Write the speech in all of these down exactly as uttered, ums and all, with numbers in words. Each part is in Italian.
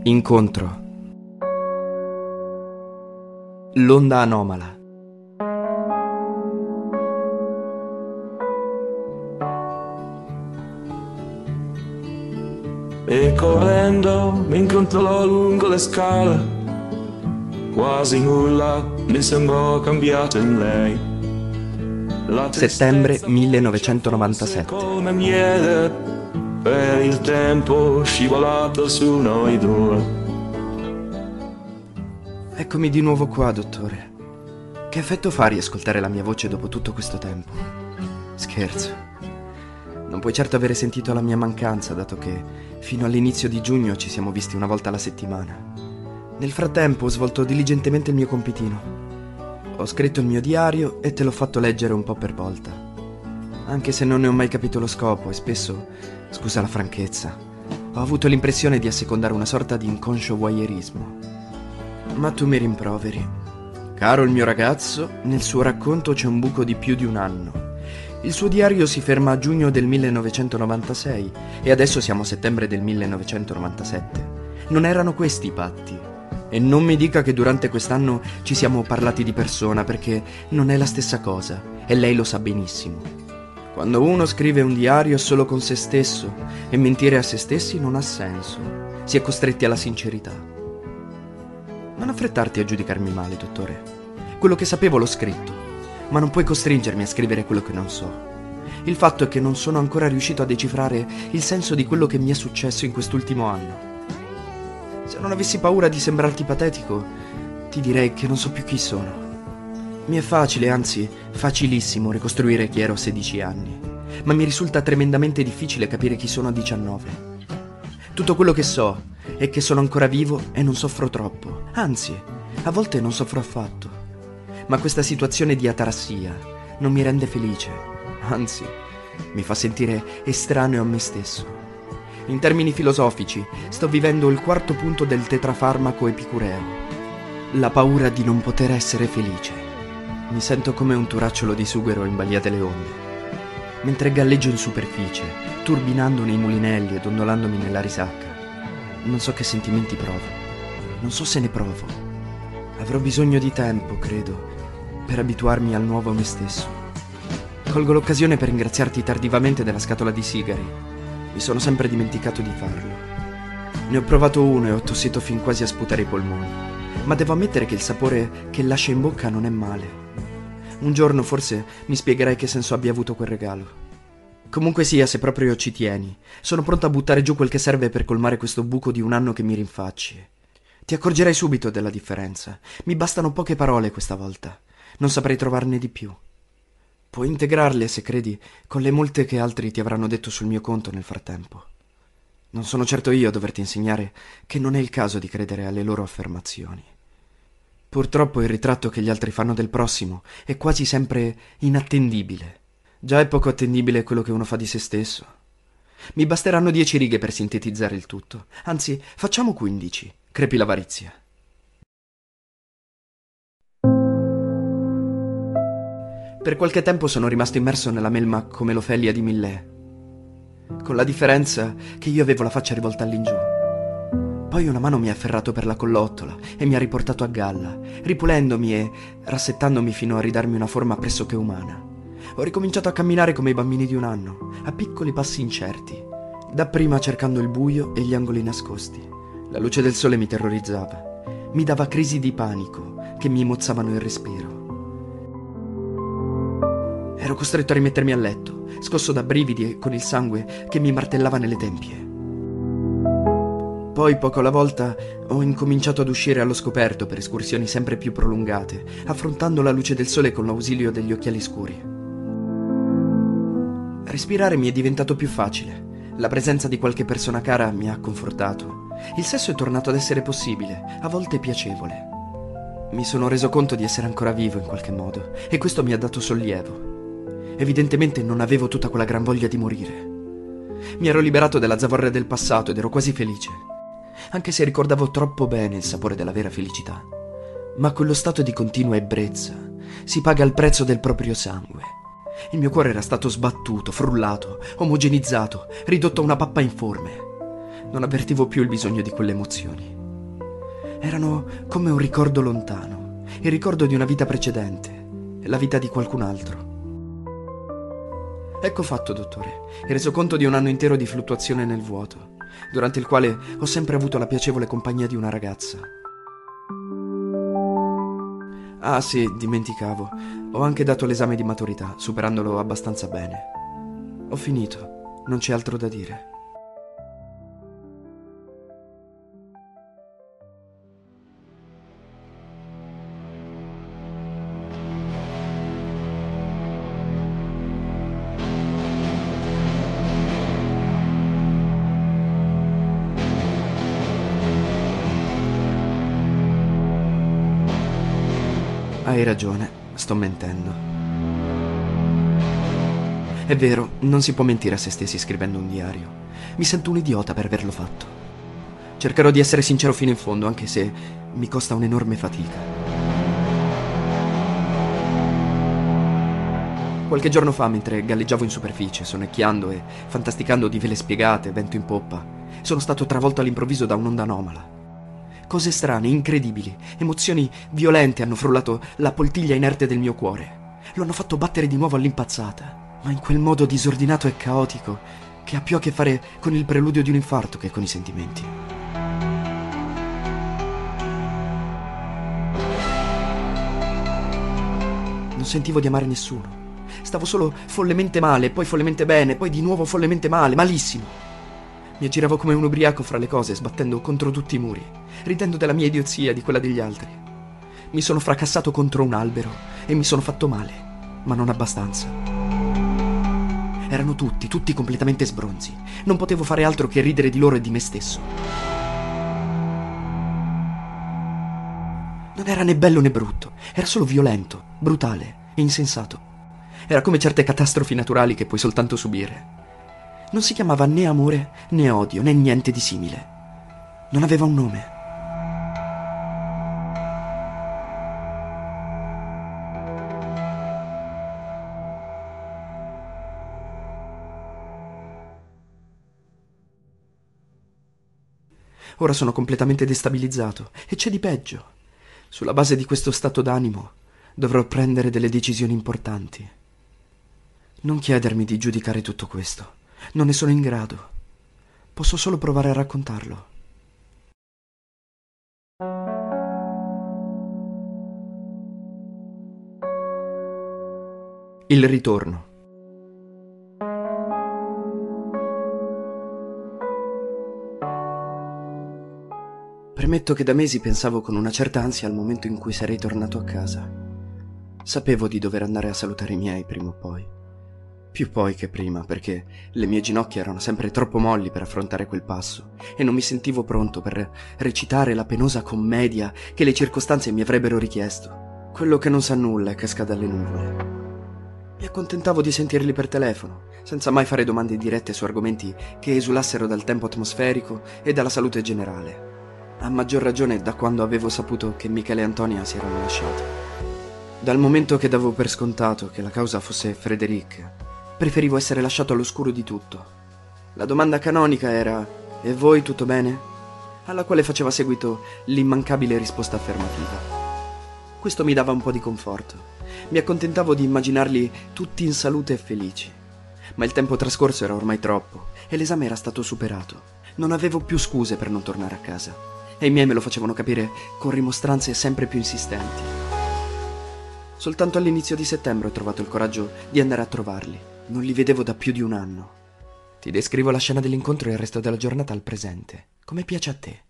Incontro. L'onda anomala. E correndo mi incontrò lungo le scale, quasi nulla mi sembrò cambiato in lei. La Settembre millenovecentonovantasette. come miele per il tempo scivolato su noi due. Eccomi di nuovo qua, dottore. Che effetto fa riascoltare la mia voce dopo tutto questo tempo? Scherzo. Non puoi certo avere sentito la mia mancanza, dato che fino all'inizio di giugno ci siamo visti una volta alla settimana. Nel frattempo ho svolto diligentemente il mio compitino. Ho scritto il mio diario e te l'ho fatto leggere un po' per volta. Anche se non ne ho mai capito lo scopo e spesso, scusa la franchezza, ho avuto l'impressione di assecondare una sorta di inconscio voyeurismo. Ma tu mi rimproveri. Caro il mio ragazzo, nel suo racconto c'è un buco di più di un anno. Il suo diario si ferma a giugno del millenovecentonovantasei e adesso siamo a settembre del millenovecentonovantasette. Non erano questi i patti. E non mi dica che durante quest'anno ci siamo parlati di persona, perché non è la stessa cosa e lei lo sa benissimo. Quando uno scrive un diario è solo con se stesso e mentire a se stessi non ha senso. Si è costretti alla sincerità. Non affrettarti a giudicarmi male, dottore. Quello che sapevo l'ho scritto, ma non puoi costringermi a scrivere quello che non so. Il fatto è che non sono ancora riuscito a decifrare il senso di quello che mi è successo in quest'ultimo anno. Se non avessi paura di sembrarti patetico, ti direi che non so più chi sono. Mi è facile, anzi facilissimo, ricostruire chi ero a sedici anni, ma mi risulta tremendamente difficile capire chi sono a diciannove. Tutto quello che so è che sono ancora vivo e non soffro troppo, anzi, a volte non soffro affatto. Ma questa situazione di atarassia non mi rende felice, anzi, mi fa sentire estraneo a me stesso. In termini filosofici, sto vivendo il quarto punto del tetrafarmaco epicureo, la paura di non poter essere felice. Mi sento come un turacciolo di sughero in balia delle onde, mentre galleggio in superficie, turbinando nei mulinelli ed ondolandomi nella risacca. Non so che sentimenti provo, non so se ne provo. Avrò bisogno di tempo, credo, per abituarmi al nuovo me stesso. Colgo l'occasione per ringraziarti tardivamente della scatola di sigari. Mi sono sempre dimenticato di farlo. Ne ho provato uno e ho tossito fin quasi a sputare i polmoni, ma devo ammettere che il sapore che lascia in bocca non è male. Un giorno forse mi spiegherai che senso abbia avuto quel regalo. Comunque sia, se proprio ci tieni, sono pronto a buttare giù quel che serve per colmare questo buco di un anno che mi rinfacci. Ti accorgerai subito della differenza. Mi bastano poche parole questa volta. Non saprei trovarne di più. Puoi integrarle, se credi, con le molte che altri ti avranno detto sul mio conto nel frattempo. Non sono certo io a doverti insegnare che non è il caso di credere alle loro affermazioni. Purtroppo il ritratto che gli altri fanno del prossimo è quasi sempre inattendibile. Già è poco attendibile quello che uno fa di se stesso. Mi basteranno dieci righe per sintetizzare il tutto. Anzi, facciamo quindici. Crepi l'avarizia. Per qualche tempo sono rimasto immerso nella melma come l'Ofelia di Millet, con la differenza che io avevo la faccia rivolta all'ingiù. Poi una mano mi ha afferrato per la collottola e mi ha riportato a galla, ripulendomi e rassettandomi fino a ridarmi una forma pressoché umana. Ho ricominciato a camminare come i bambini di un anno, a piccoli passi incerti, dapprima cercando il buio e gli angoli nascosti. La luce del sole mi terrorizzava, mi dava crisi di panico che mi mozzavano il respiro. Ero costretto a rimettermi a letto, scosso da brividi e con il sangue che mi martellava nelle tempie. Poi, poco alla volta, ho incominciato ad uscire allo scoperto per escursioni sempre più prolungate, affrontando la luce del sole con l'ausilio degli occhiali scuri. Respirare mi è diventato più facile. La presenza di qualche persona cara mi ha confortato. Il sesso è tornato ad essere possibile, a volte piacevole. Mi sono reso conto di essere ancora vivo in qualche modo, e questo mi ha dato sollievo. Evidentemente non avevo tutta quella gran voglia di morire. Mi ero liberato della zavorra del passato ed ero quasi felice, anche se ricordavo troppo bene il sapore della vera felicità. Ma quello stato di continua ebbrezza si paga il prezzo del proprio sangue. Il mio cuore era stato sbattuto, frullato, omogenizzato, ridotto a una pappa informe. Non avvertivo più il bisogno di quelle emozioni. Erano come un ricordo lontano, il ricordo di una vita precedente, la vita di qualcun altro. Ecco fatto, dottore, il resoconto di un anno intero di fluttuazione nel vuoto, durante il quale ho sempre avuto la piacevole compagnia di una ragazza. Ah sì, dimenticavo, ho anche dato l'esame di maturità, superandolo abbastanza bene. Ho finito, non c'è altro da dire. Hai ragione, sto mentendo. È vero, non si può mentire a se stessi scrivendo un diario. Mi sento un idiota per averlo fatto. Cercherò di essere sincero fino in fondo, anche se mi costa un'enorme fatica. Qualche giorno fa, mentre galleggiavo in superficie, sonnecchiando e fantasticando di vele spiegate, vento in poppa, sono stato travolto all'improvviso da un'onda anomala. Cose strane, incredibili, emozioni violente hanno frullato la poltiglia inerte del mio cuore. Lo hanno fatto battere di nuovo all'impazzata, ma in quel modo disordinato e caotico che ha più a che fare con il preludio di un infarto che con i sentimenti. Non sentivo di amare nessuno. Stavo solo follemente male, poi follemente bene, poi di nuovo follemente male, malissimo. Mi aggiravo come un ubriaco fra le cose, sbattendo contro tutti i muri, ridendo della mia idiozia e di quella degli altri. Mi sono fracassato contro un albero e mi sono fatto male, ma non abbastanza. Erano tutti, tutti completamente sbronzi. Non potevo fare altro che ridere di loro e di me stesso. Non era né bello né brutto, era solo violento, brutale e insensato. Era come certe catastrofi naturali che puoi soltanto subire. Non si chiamava né amore, né odio, né niente di simile. Non aveva un nome. Ora sono completamente destabilizzato e c'è di peggio. Sulla base di questo stato d'animo dovrò prendere delle decisioni importanti. Non chiedermi di giudicare tutto questo. Non ne sono in grado. Posso solo provare a raccontarlo. Il ritorno. Premetto che da mesi pensavo con una certa ansia al momento in cui sarei tornato a casa. Sapevo di dover andare a salutare i miei prima o poi. Più poi che prima, perché le mie ginocchia erano sempre troppo molli per affrontare quel passo e non mi sentivo pronto per recitare la penosa commedia che le circostanze mi avrebbero richiesto. Quello che non sa nulla e casca dalle nuvole. Mi accontentavo di sentirli per telefono, senza mai fare domande dirette su argomenti che esulassero dal tempo atmosferico e dalla salute generale. A maggior ragione da quando avevo saputo che Michele e Antonia si erano lasciati. Dal momento che davo per scontato che la causa fosse Frédéric, preferivo essere lasciato all'oscuro di tutto. La domanda canonica era: "E voi tutto bene?" Alla quale faceva seguito l'immancabile risposta affermativa. Questo mi dava un po' di conforto. Mi accontentavo di immaginarli tutti in salute e felici. Ma il tempo trascorso era ormai troppo e l'esame era stato superato. Non avevo più scuse per non tornare a casa e i miei me lo facevano capire con rimostranze sempre più insistenti. Soltanto all'inizio di settembre ho trovato il coraggio di andare a trovarli. Non li vedevo da più di un anno. Ti descrivo la scena dell'incontro e il resto della giornata al presente, come piace a te.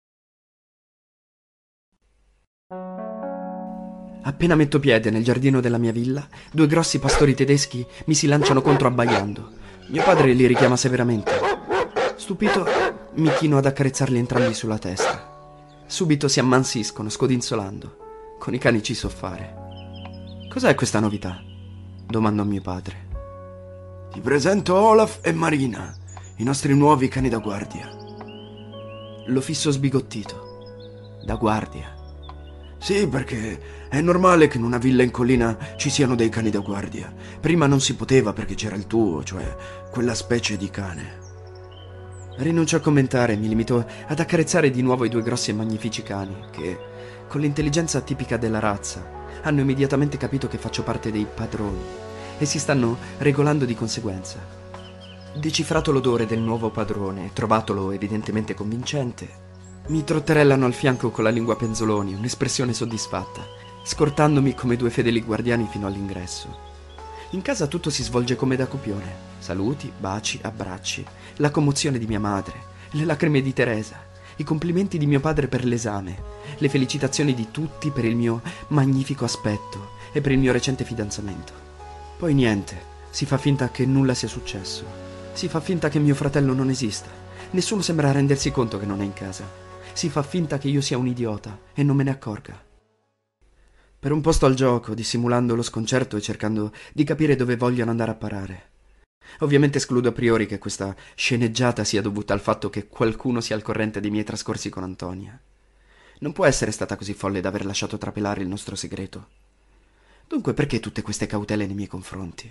Appena metto piede nel giardino della mia villa, due grossi pastori tedeschi mi si lanciano contro abbaiando. Mio padre li richiama severamente. Stupito, mi chino ad accarezzarli entrambi sulla testa. Subito si ammansiscono, scodinzolando. Con i cani ci so fare. Cos'è questa novità? Domando a mio padre. Ti presento Olaf e Marina, i nostri nuovi cani da guardia. Lo fisso sbigottito. Da guardia. Sì, perché è normale che in una villa in collina ci siano dei cani da guardia. Prima non si poteva perché c'era il tuo, cioè quella specie di cane. Rinuncio a commentare, mi limito ad accarezzare di nuovo i due grossi e magnifici cani che, con l'intelligenza tipica della razza, hanno immediatamente capito che faccio parte dei padroni e si stanno regolando di conseguenza. Decifrato l'odore del nuovo padrone e trovatolo evidentemente convincente, mi trotterellano al fianco con la lingua penzoloni, un'espressione soddisfatta, scortandomi come due fedeli guardiani fino all'ingresso. In casa tutto si svolge come da copione. Saluti, baci, abbracci, la commozione di mia madre, le lacrime di Teresa, i complimenti di mio padre per l'esame, le felicitazioni di tutti per il mio magnifico aspetto e per il mio recente fidanzamento. Poi niente, si fa finta che nulla sia successo. Si fa finta che mio fratello non esista. Nessuno sembra rendersi conto che non è in casa. Si fa finta che io sia un idiota e non me ne accorga. Per un po' sto al gioco, dissimulando lo sconcerto e cercando di capire dove vogliono andare a parare. Ovviamente escludo a priori che questa sceneggiata sia dovuta al fatto che qualcuno sia al corrente dei miei trascorsi con Antonia. Non può essere stata così folle da aver lasciato trapelare il nostro segreto. Dunque perché tutte queste cautele nei miei confronti?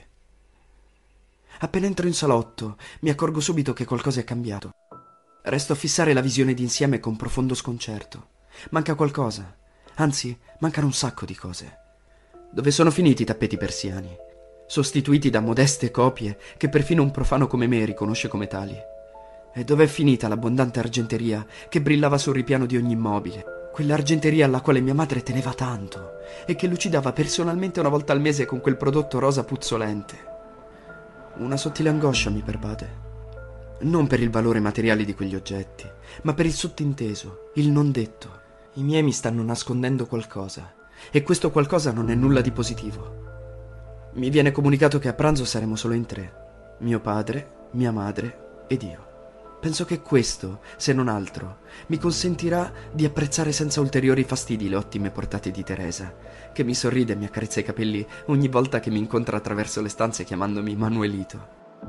Appena entro in salotto, mi accorgo subito che qualcosa è cambiato. Resto a fissare la visione d'insieme con profondo sconcerto. Manca qualcosa. Anzi, mancano un sacco di cose. Dove sono finiti i tappeti persiani, sostituiti da modeste copie che perfino un profano come me riconosce come tali? E dove è finita l'abbondante argenteria che brillava sul ripiano di ogni immobile? Quell'argenteria alla quale mia madre teneva tanto e che lucidava personalmente una volta al mese con quel prodotto rosa puzzolente. Una sottile angoscia mi pervade. Non per il valore materiale di quegli oggetti, ma per il sottinteso, il non detto. I miei mi stanno nascondendo qualcosa, e questo qualcosa non è nulla di positivo. Mi viene comunicato che a pranzo saremo solo in tre: mio padre, mia madre ed io. Penso che questo, se non altro, mi consentirà di apprezzare senza ulteriori fastidi le ottime portate di Teresa, che mi sorride e mi accarezza i capelli ogni volta che mi incontra attraverso le stanze chiamandomi Manuelito.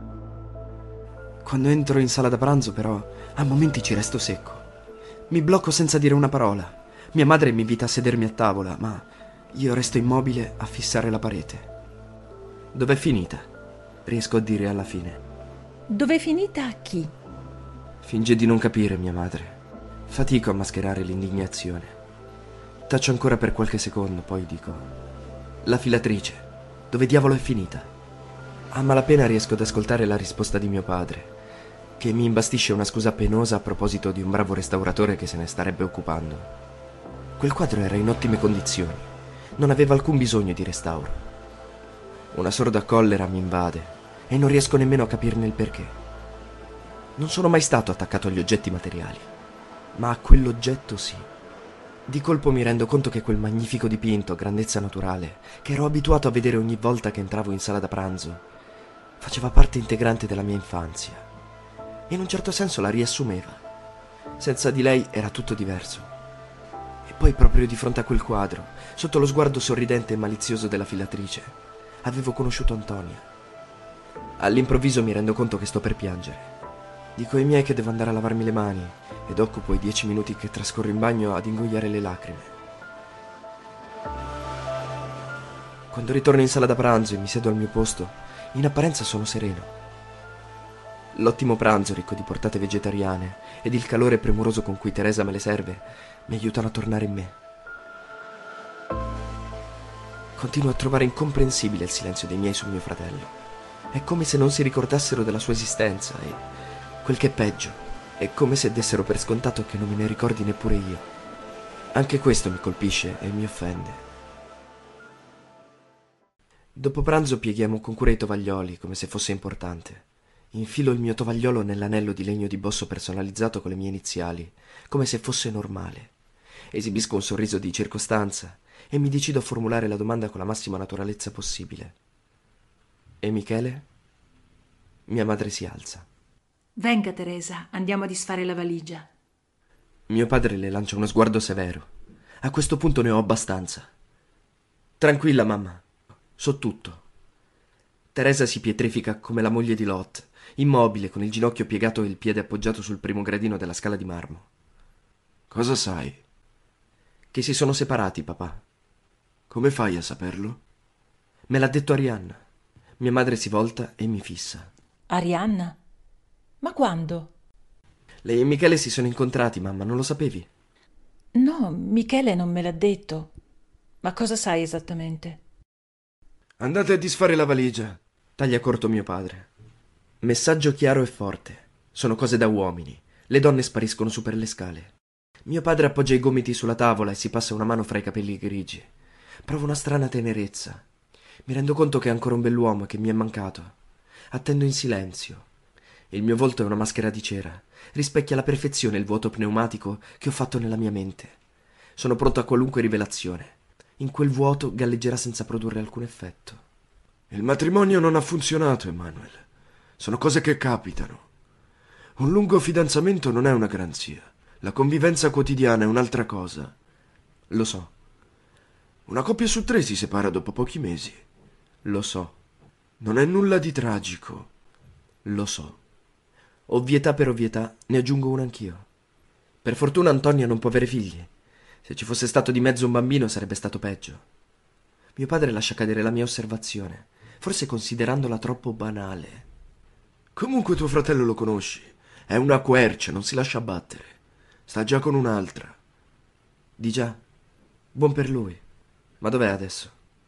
Quando entro in sala da pranzo, però, a momenti ci resto secco. Mi blocco senza dire una parola. Mia madre mi invita a sedermi a tavola, ma io resto immobile a fissare la parete. Dov'è finita? Riesco a dire alla fine. Dov'è finita chi? Finge di non capire, mia madre. Fatico a mascherare l'indignazione. Taccio ancora per qualche secondo, poi dico: la filatrice. Dove diavolo è finita? A malapena riesco ad ascoltare la risposta di mio padre, che mi imbastisce una scusa penosa a proposito di un bravo restauratore che se ne starebbe occupando. Quel quadro era in ottime condizioni, non aveva alcun bisogno di restauro. Una sorda collera mi invade e non riesco nemmeno a capirne il perché. Non sono mai stato attaccato agli oggetti materiali, ma a quell'oggetto sì. Di colpo mi rendo conto che quel magnifico dipinto, grandezza naturale, che ero abituato a vedere ogni volta che entravo in sala da pranzo, faceva parte integrante della mia infanzia. In un certo senso la riassumeva. Senza di lei era tutto diverso. E poi proprio di fronte a quel quadro, sotto lo sguardo sorridente e malizioso della filatrice, avevo conosciuto Antonia. All'improvviso mi rendo conto che sto per piangere. Dico ai miei che devo andare a lavarmi le mani ed occupo i dieci minuti che trascorro in bagno ad ingoiare le lacrime. Quando ritorno in sala da pranzo e mi siedo al mio posto, in apparenza sono sereno. L'ottimo pranzo ricco di portate vegetariane ed il calore premuroso con cui Teresa me le serve mi aiutano a tornare in me. Continuo a trovare incomprensibile il silenzio dei miei su mio fratello. È come se non si ricordassero della sua esistenza e, quel che è peggio, è come se dessero per scontato che non me ne ricordi neppure io. Anche questo mi colpisce e mi offende. Dopo pranzo pieghiamo con cura i tovaglioli come se fosse importante. Infilo il mio tovagliolo nell'anello di legno di bosso personalizzato con le mie iniziali, come se fosse normale. Esibisco un sorriso di circostanza e mi decido a formulare la domanda con la massima naturalezza possibile. E Michele? Mia madre si alza. Venga, Teresa, andiamo a disfare la valigia. Mio padre le lancia uno sguardo severo. A questo punto ne ho abbastanza. Tranquilla, mamma. So tutto. Teresa si pietrifica come la moglie di Lot, immobile, con il ginocchio piegato e il piede appoggiato sul primo gradino della scala di marmo. Cosa sai? Che si sono separati, papà. Come fai a saperlo? Me l'ha detto Arianna. Mia madre si volta e mi fissa. Arianna? Ma quando? Lei e Michele si sono incontrati, mamma, non lo sapevi? No, Michele non me l'ha detto. Ma cosa sai esattamente? Andate a disfare la valigia. Taglia corto mio padre. Messaggio chiaro e forte. Sono cose da uomini. Le donne spariscono su per le scale. Mio padre appoggia i gomiti sulla tavola e si passa una mano fra i capelli grigi. Provo una strana tenerezza. Mi rendo conto che è ancora un bell'uomo e che mi è mancato. Attendo in silenzio. Il mio volto è una maschera di cera. Rispecchia alla perfezione il vuoto pneumatico che ho fatto nella mia mente. Sono pronto a qualunque rivelazione. In quel vuoto galleggerà senza produrre alcun effetto. Il matrimonio non ha funzionato, Emanuel. Sono cose che capitano. Un lungo fidanzamento non è una garanzia. La convivenza quotidiana è un'altra cosa. Lo so, Una coppia su tre si separa dopo pochi mesi. lo so, Non è nulla di tragico. lo so. Ovvietà per ovvietà, ne aggiungo una anch'io. Per fortuna Antonia non può avere figli. Se ci fosse stato di mezzo un bambino sarebbe stato peggio. Mio padre lascia cadere la mia osservazione, forse considerandola troppo banale. Comunque tuo fratello lo conosci. È una quercia, non si lascia abbattere. Sta già con un'altra. Di già, buon per lui. Ma dov'è adesso?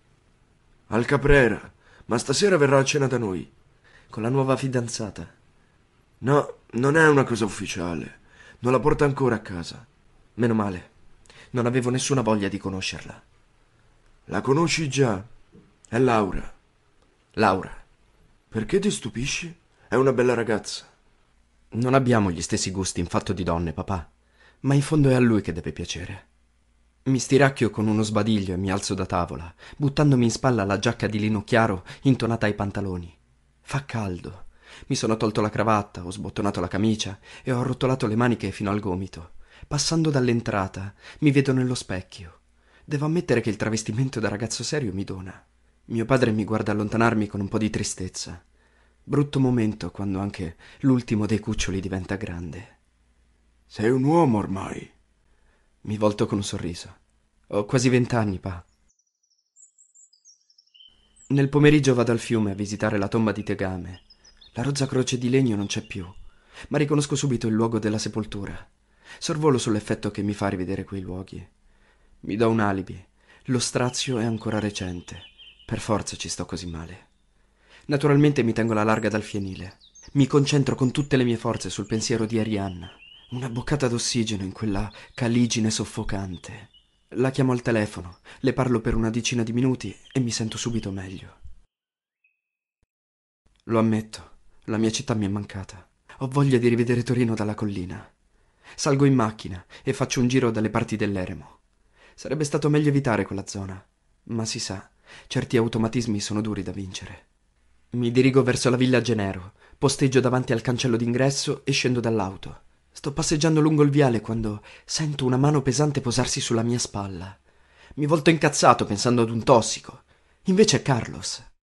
Al Caprera, ma stasera verrà a cena da noi. Con la nuova fidanzata. No, non è una cosa ufficiale. Non la porta ancora a casa. Meno male. Non avevo nessuna voglia di conoscerla. La conosci già. È Laura. Laura. Perché ti stupisci? È una bella ragazza. Non abbiamo gli stessi gusti in fatto di donne, papà. Ma in fondo è a lui che deve piacere. Mi stiracchio con uno sbadiglio e mi alzo da tavola, buttandomi in spalla la giacca di lino chiaro intonata ai pantaloni. Fa caldo. Mi sono tolto la cravatta, ho sbottonato la camicia e ho arrotolato le maniche fino al gomito. Passando dall'entrata, mi vedo nello specchio. Devo ammettere che il travestimento da ragazzo serio mi dona. Mio padre mi guarda allontanarmi con un po' di tristezza. Brutto momento quando anche l'ultimo dei cuccioli diventa grande. Sei un uomo ormai. Mi volto con un sorriso. Ho quasi vent'anni, pa. Nel pomeriggio vado al fiume a visitare la tomba di Tegame. La rozza croce di legno non c'è più, ma riconosco subito il luogo della sepoltura. Sorvolo sull'effetto che mi fa rivedere quei luoghi. Mi do un alibi. Lo strazio è ancora recente. Per forza ci sto così male. Naturalmente mi tengo la larga dal fienile. Mi concentro con tutte le mie forze sul pensiero di Arianna. Una boccata d'ossigeno in quella caligine soffocante. La chiamo al telefono, le parlo per una decina di minuti e mi sento subito meglio. Lo ammetto, la mia città mi è mancata. Ho voglia di rivedere Torino dalla collina. Salgo in macchina e faccio un giro dalle parti dell'Eremo. Sarebbe stato meglio evitare quella zona, ma si sa, certi automatismi sono duri da vincere. Mi dirigo verso la villa Genero, posteggio davanti al cancello d'ingresso e scendo dall'auto. Sto passeggiando lungo il viale quando sento una mano pesante posarsi sulla mia spalla. Mi volto incazzato pensando ad un tossico. Invece è Carlos.